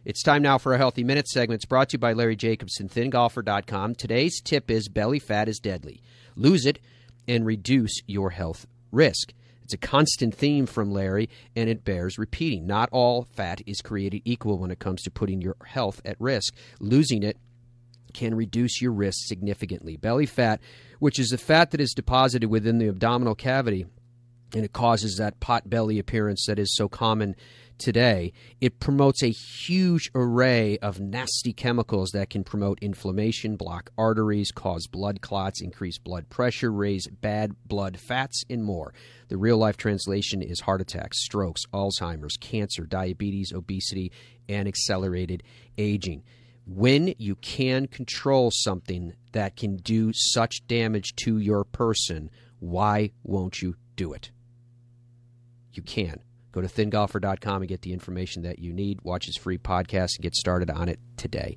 It's time now for a Healthy Minute segment. It's brought to you by Larry Jacobson, ThinGolfer.com. Today's tip is belly fat is deadly. Lose it and reduce your health risk. It's a constant theme from Larry, and it bears repeating. Not all fat is created equal when it comes to putting your health at risk. Losing it can reduce your risk significantly. Belly fat, which is the fat that is deposited within the abdominal cavity, and it causes that pot belly appearance that is so common today. It promotes a huge array of nasty chemicals that can promote inflammation, block arteries, cause blood clots, increase blood pressure, raise bad blood fats, and more. The real-life translation is heart attacks, strokes, Alzheimer's, cancer, diabetes, obesity, and accelerated aging. When you can control something that can do such damage to your person, why won't you do it? You can. Go to ThinGolfer.com and get the information that you need. Watch his free podcast and get started on it today.